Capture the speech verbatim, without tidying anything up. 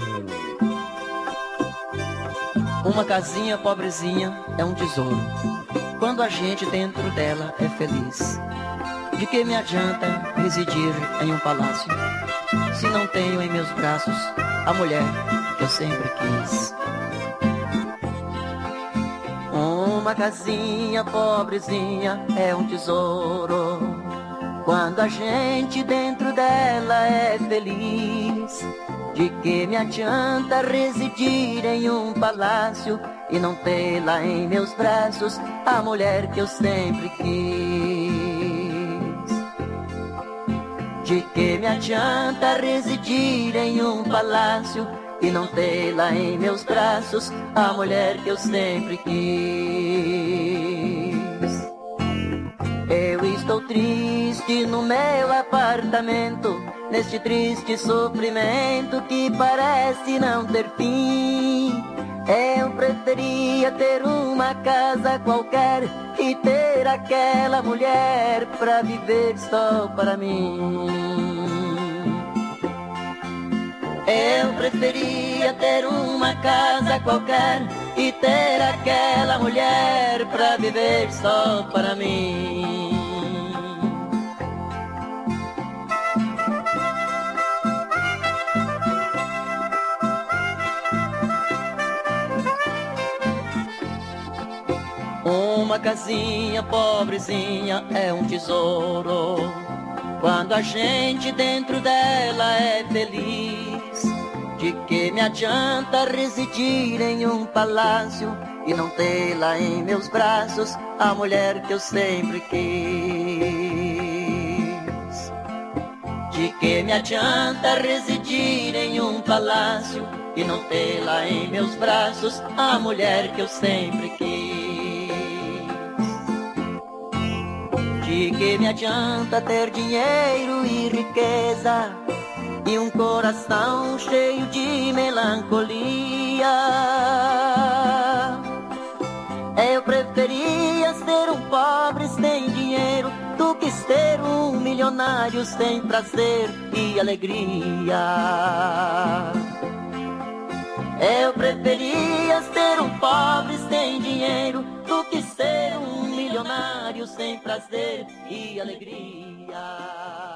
Uma casinha pobrezinha é um tesouro, quando a gente dentro dela é feliz. De que me adianta residir em um palácio, se não tenho em meus braços a mulher que eu sempre quis? Uma casinha pobrezinha é um tesouro, quando a gente dentro dela é feliz. De que me adianta residir em um palácio e não ter lá em meus braços a mulher que eu sempre quis? De que me adianta residir em um palácio e não ter lá em meus braços a mulher que eu sempre quis? Eu estou triste no meu apartamento, neste triste sofrimento que parece não ter fim. Eu preferia ter uma casa qualquer e ter aquela mulher pra viver só para mim. Eu preferia ter uma casa qualquer e ter aquela mulher pra viver só para mim. Uma casinha pobrezinha é um tesouro, quando a gente dentro dela é feliz. De que me adianta residir em um palácio e não ter lá em meus braços a mulher que eu sempre quis? De que me adianta residir em um palácio e não ter lá em meus braços a mulher que eu sempre quis? De que me adianta ter dinheiro e riqueza e um coração cheio de melancolia? Eu preferia ser um pobre sem dinheiro do que ser um milionário sem prazer e alegria. Eu preferia ser um pobre sem dinheiro do que ser um milionário sem prazer e alegria.